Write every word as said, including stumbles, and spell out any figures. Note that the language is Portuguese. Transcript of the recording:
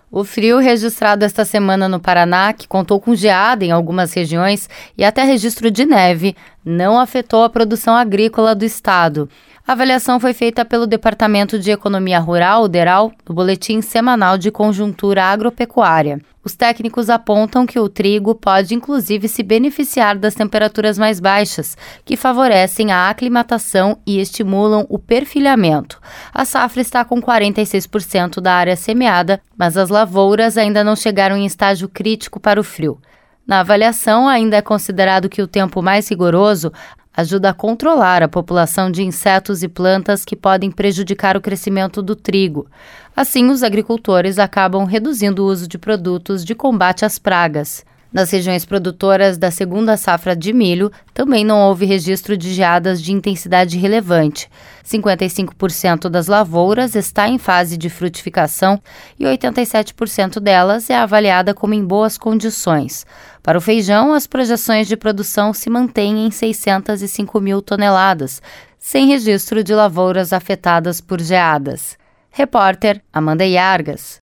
O frio registrado esta semana no Paraná, que contou com geada em algumas regiões e até registro de neve, não afetou a produção agrícola do estado. A avaliação foi feita pelo Departamento de Economia Rural, o DERAL, no Boletim Semanal de Conjuntura Agropecuária. Os técnicos apontam que o trigo pode inclusive se beneficiar das temperaturas mais baixas, que favorecem a aclimatação e estimulam o perfilhamento. A safra está com quarenta e seis por cento da área semeada, mas as lavouras ainda não chegaram em estágio crítico para o frio. Na avaliação, ainda é considerado que o tempo mais rigoroso ajuda a controlar a população de insetos e plantas que podem prejudicar o crescimento do trigo. Assim, os agricultores acabam reduzindo o uso de produtos de combate às pragas. Nas regiões produtoras da segunda safra de milho, também não houve registro de geadas de intensidade relevante. cinquenta e cinco por cento das lavouras está em fase de frutificação e oitenta e sete por cento delas é avaliada como em boas condições. Para o feijão, as projeções de produção se mantêm em seiscentas e cinco mil toneladas, sem registro de lavouras afetadas por geadas. Repórter Amanda Iargas.